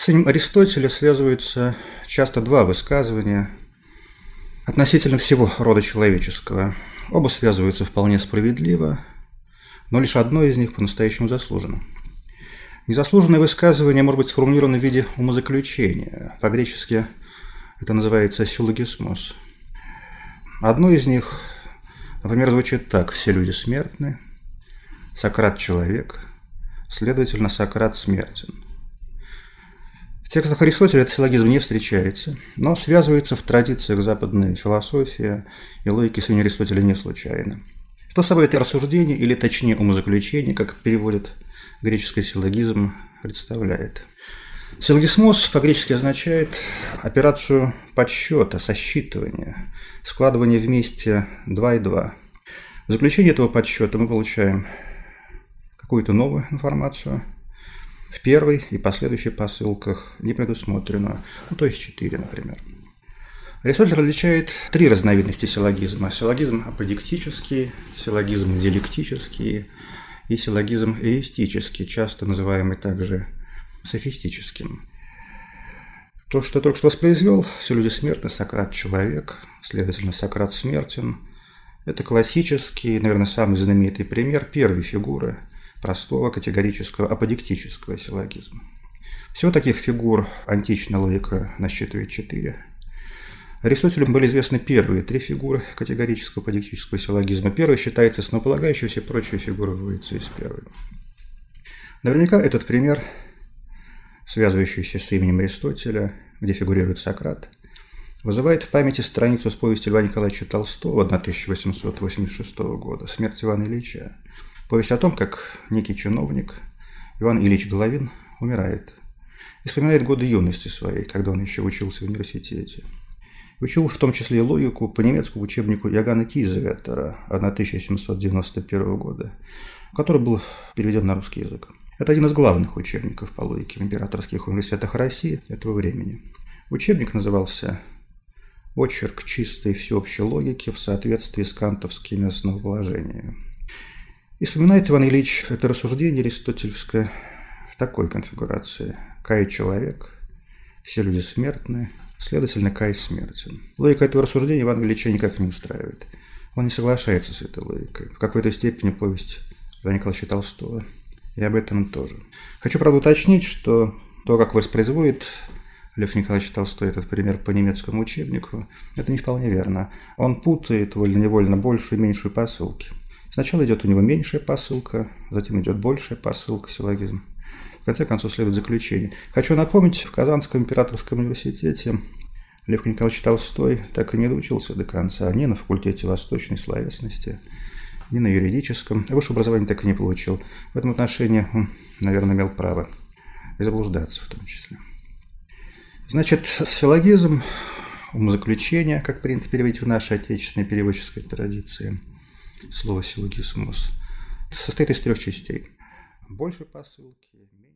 С именем Аристотеля связываются часто два высказывания относительно всего рода человеческого. Оба связываются вполне справедливо, но лишь одно из них по-настоящему заслужено. Незаслуженное высказывание может быть сформулировано в виде умозаключения. По-гречески это называется силлогисмос. Одно из них, например, звучит так: «Все люди смертны, Сократ – человек, следовательно, Сократ смертен». В текстах Аристотеля этот силлогизм не встречается, но связывается в традициях западной философии и логики с именем Аристотеля не случайно. Что собой это рассуждение, или точнее умозаключение, как переводит греческий силлогизм, представляет? Силлогисмос по-гречески означает операцию подсчета, сосчитывания, складывания вместе 2 и 2. В заключение этого подсчета мы получаем какую-то новую информацию. В первой и последующих посылках не предусмотрено, то есть 4, например. Аристотель различает 3 разновидности силлогизма: силлогизм аподиктический, силлогизм диалектический и силлогизм эристический, часто называемый также софистическим. То, что я только что воспроизвел: все люди смертны, Сократ человек, следовательно, Сократ смертен, это классический, наверное, самый знаменитый пример первой фигуры простого категорического аподиктического силлогизма. Всего таких фигур античная логика насчитывает 4. Аристотелю были известны первые 3 фигуры категорического аподиктического силлогизма. Первый считается основополагающей, все прочие фигуры выводятся из первой. Наверняка этот пример, связывающийся с именем Аристотеля, где фигурирует Сократ, вызывает в памяти страницу с повести Льва Николаевича Толстого 1886 года «Смерть Ивана Ильича». Повесть о том, как некий чиновник Иван Ильич Головин умирает и вспоминает годы юности своей, когда он еще учился в университете. Учил в том числе и логику по немецкому учебнику Иоганна Киезеветера 1791 года, который был переведен на русский язык. Это один из главных учебников по логике в императорских университетах России этого времени. Учебник назывался «Очерк чистой всеобщей логики в соответствии с кантовскими основоположениями». И вспоминает Иван Ильич это рассуждение аристотельское в такой конфигурации: «Кай – человек, все люди смертны, следовательно, Кай смертен». Логика этого рассуждения Ивана Ильича никак не устраивает. Он не соглашается с этой логикой. В какой-то степени повесть Льва Николаевича Толстого. И об этом тоже. Хочу, правда, уточнить, что то, как воспроизводит Лев Николаевич Толстой этот пример по немецкому учебнику, это не вполне верно. Он путает вольно-невольно большую и меньшую посылки. Сначала идет у него меньшая посылка, затем идет большая посылка, силлогизм. В конце концов следует заключение. Хочу напомнить, в Казанском императорском университете Лев Николаевич Толстой так и не доучился до конца ни на факультете восточной словесности, ни на юридическом. Высшее образование так и не получил. В этом отношении он, наверное, имел право и заблуждаться в том числе. Значит, силлогизм, умозаключение, как принято переводить в нашей отечественной переводческой традиции, слово силлогисмос, состоит из 3 частей. Больше посылки,